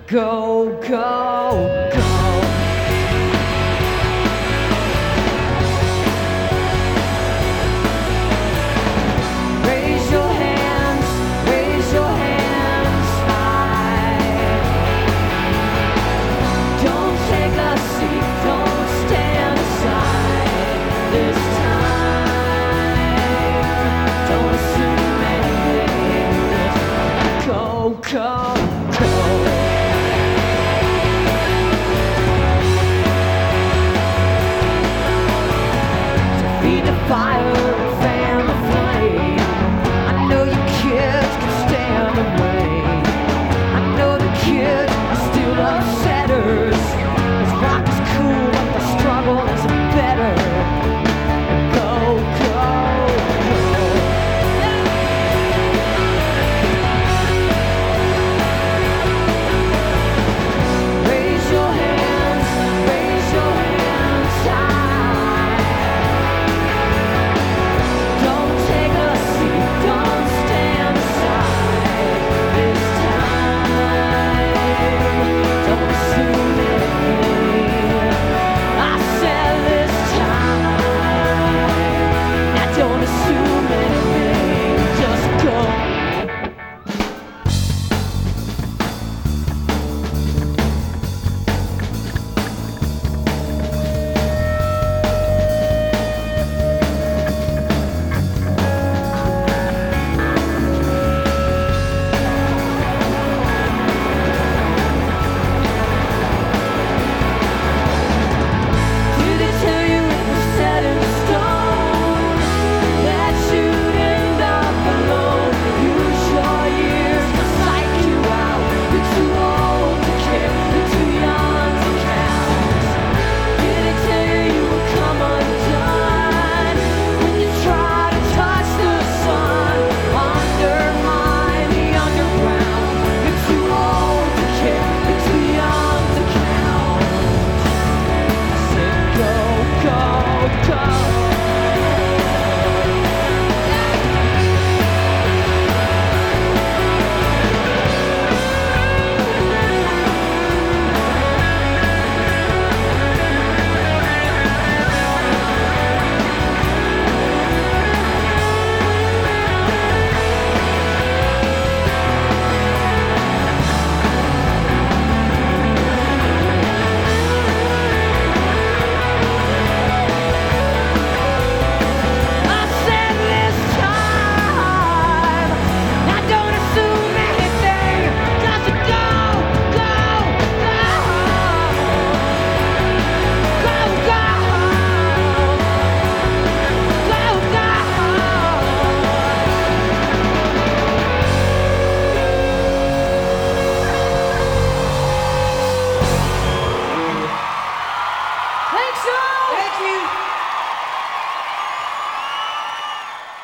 Go, go, go. Raise your hands high. Don't take a seat, don't stand aside this time. Don't assume anything. Go, go, go. Feed the fire, fan the flame. I know you kids can stand the rain. I know the kids are still upsetters. This rock is cool, but the struggle isn't better. Go, go, go. Raise your hands high. Don't take a seat, don't stand aside this time. Don't assume anything. I said this time. Now don't assume anything. Just go. Did they tell you it was set in stone that you'd end up alone? Use your years to psych you out. You're too old to care, you're too young to count. Did they tell you you would come undone when you try to touch the sun? Undermine the underground. You're too old to care, you're too young to count. Say go, go, go. I said this time. Now don't assume anything. Just go, go, go. Go, go. Go, go. Thanks, y'all. Thank you.